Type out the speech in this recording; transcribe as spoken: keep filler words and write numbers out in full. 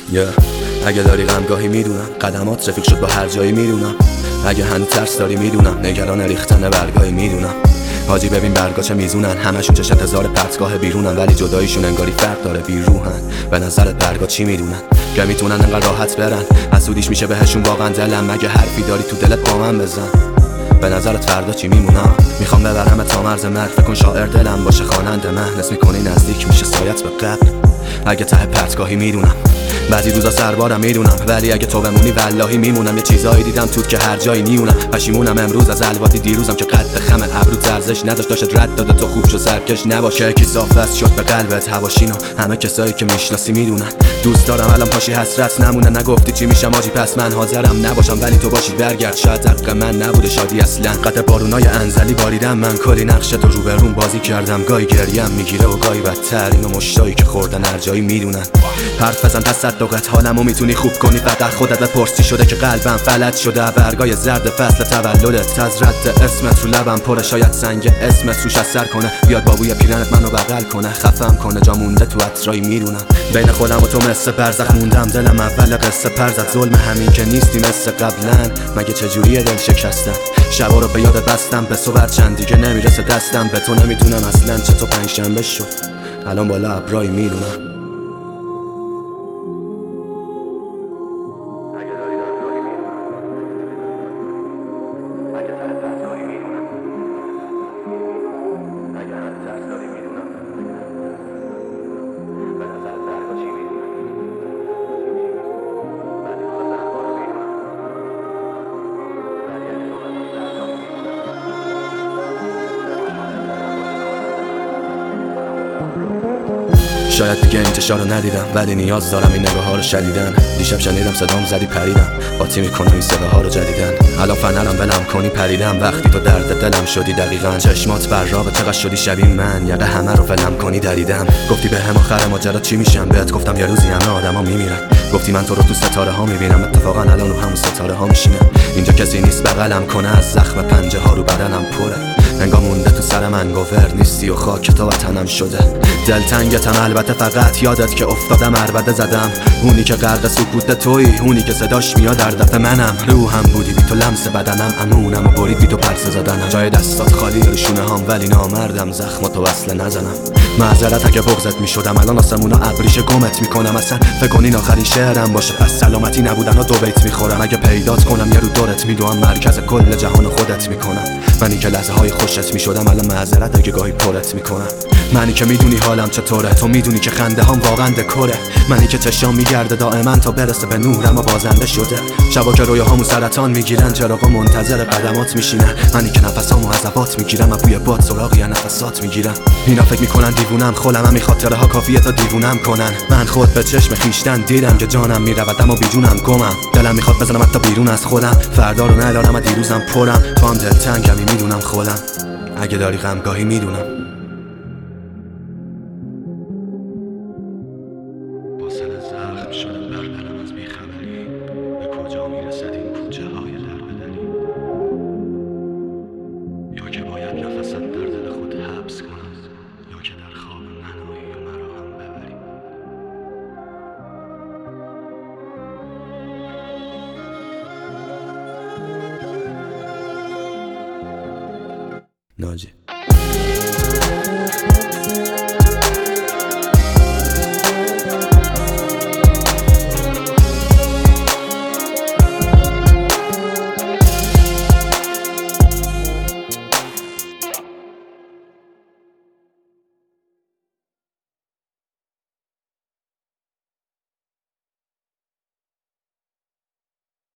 yeah. اگه داری غمگاهی میدونم، قدمات رفیق شد با هر جایی میدونم. اگه هنوز ترس داری میدونم، نگران ریختن برگاهی میدونم. حاجی ببین برگا چه میزونن، همشون چه انتظار پرتگاه بیرونن، ولی جداییشون انگاری فرق داره بیروحن. به نظرت برگا چی میدونن که میتونن انقدر راحت برن؟ حسودیش میشه بهشون واقعا دلم. مگه حرفی داری تو دلت با من بزن. به نظرت فردا چی میمونم؟ میخوام ببرم تا مرز مرگ، فکر کن شاعر دلم باشه خواننده من. نس میکنی نزدیک میشه سایت به قبل. اگه ته پرتگاهی میدونم، بعضی روزا سربارم میدونم، ولی اگه تو بمونی والله میمونم. یه چیزایی دیدم توت که هر جایی نیونم. پشیمونم امروز از الواتی دیروزم که قد خم ابرو ارزش نداشت. داشت رد داده تو خوب شو سرکش نباشه. کی صافت شد به قلبت هواشینو، همه کسایی که میشناسی میدونن. دوست دارم الان پاشی حسرت نمونه. نگفتی چی میشم آجی پس من حاضرم نباشم، ولی تو باشی برگرد. شاید حق من نبوده شادی اصلا. قطع بارونای انزلی باریدم من، کلی نقش تو رو به روم بازی کردم. گاهی گریم میگیره و گاهی بدتر. اینو مشتایی که خوردن هر جایی میدونن. حرف بزن تصدقت حالمو میتونی خوب کنی. فقط خودت بپرسی شده که قلبم فلج شده. برگای زرد فصل تولدت از رد اسمت رو لبم پره. شاید سنگ اسمت روش اثر کنه، بیاد بابوی پیرنت منو بغل کنه. خفم کنه جا مونده تو عطرایی میدونم. بین خودم و تو مثل برزخ موندم، دلم اول قصه پرزد. ظلم همین که نیستی مثل قبلن. مگه چجوریه دل شکستن؟ شبا رو به یاد بستم به صبح چند دیگه نمیرسه دستم. به تو نمیدونم اصلا چطور پنجشنبه شد، الان بالا ابرایی میدونم. شاید دیگه انتشار رو ندیدم، ولی نیاز دارم این نگاه ها رو شدیدن. دیشب شنیدم صدام زدی پریدم، قاطی میکنم این صداها رو جدیدن. الان فنرم بلم کنی پریدم، وقتی تو درد دلم شدی دقیقاً. چشمات براق چقدر شدی شبیه من، یقه همه رو ولم کنی دریدم. گفتی به هم آخر ماجرا چی میشم، بهت گفتم یه روزی همه آدما میمیرن. گفتی من تو رو تو ستاره ها میبینم، اتفاقا الان رو همون ستاره ها میشینم. اینجا کسی نیست بغلم کنه، از زخم پنجه ها رو بدنم پره. انگار مونده تو سر من گوور نیستی و خاک تو وطنم شده. دلتنگتم البته، فقط یادت که افتادم عربده زدم. اونی که غرق سکوت تویی، اونی که صداش میاد در دفع منم. روحم بودی بی تو لمس بدنم، امونم و برید بی تو پرسه زدنم. جای دستات خالی رو شونه هم، ولی نامردم زخماتو وصله نزنم. معذرت اگه بغضت میشدم، الان آسمونا ابریشه گمت میکنم. اصلا فکر کنین آخرین شعرم باشه، پس سلامتی نبودن و دو بیت میخورم. اگه پیدات کنم یه رو دورت میدوام، مرکز کل جهان خودت میکنم. منی که لحظه های خوشت میشدم، الان معذرت اگه گاهی پرت میکنم. منی که میدونی حالم چطوره، تو میدونی که خنده هم واقعا دکوره. منی که چشام میگرده دائما تا برسه به نورم و بازنده شده. شبا که رویاهامو سرطان میگیرن، چراغا منتظر قدمات میشینن. منی که نفسامو عذابات میگیرم، بوی باد سراغ یا نفسات میگیرم. اینا فکر میکنن دیوونم، خودم هم خاطره ها کافیه تا دیوونم کنن. من خود به چشم خیشتن دیدم که جانم میرود اما بیجونم گمم. دلم میخواد بزنم حتی بیرون از خودم، فردا رو ندارم و دیروزم پرم. تو هم دلتنگمی میدونم خودم، اگه داری غمگاهی میدونم. واصل زخم شدم بر دلم از بیخبری، به کجا میرسد این کوچه های دربدری؟ یا که باید نفست در دل خود حبس کنم، یا که در خواب منایی و مرا هم ببری. ناجی